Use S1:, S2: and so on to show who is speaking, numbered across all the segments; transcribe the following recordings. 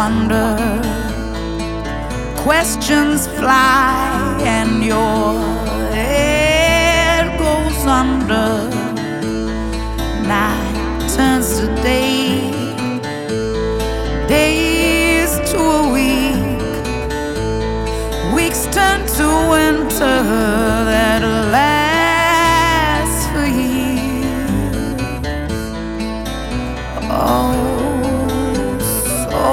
S1: wonder. Questions fly and your head goes under. Night turns to day, days to a week, weeks turn to winter that lasts for years. Oh, so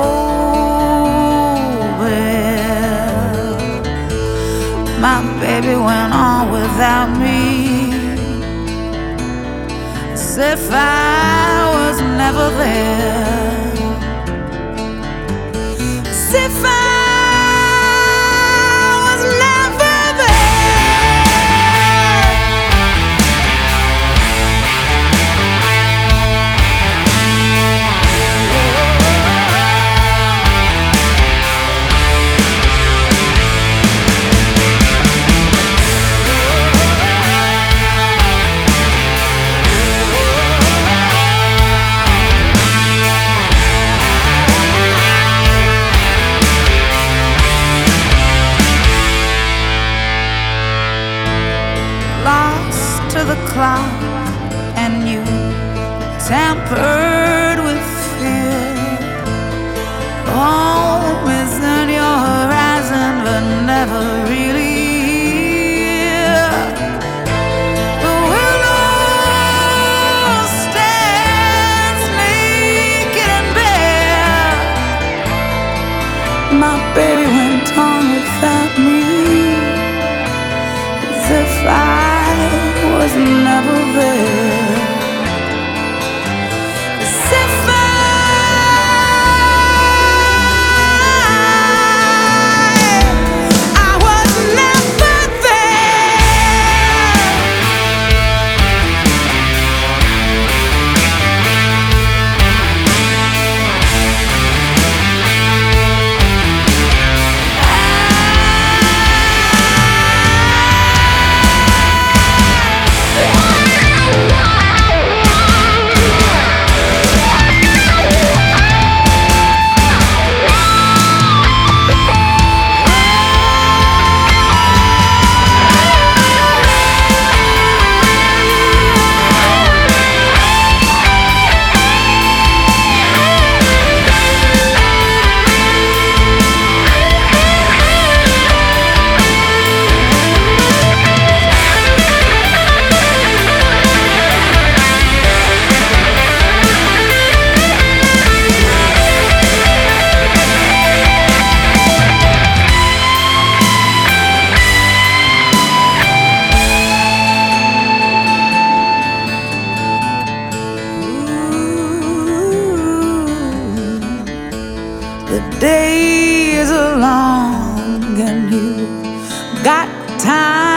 S1: well. My baby went on without me, as if I was never there, as if I was never to the clock, and you tampered with fear. Home is in your horizon, but never really here. The willow stands naked and bare. My baby went on without me, as if I was never there, as if I was never the days are long and you got time.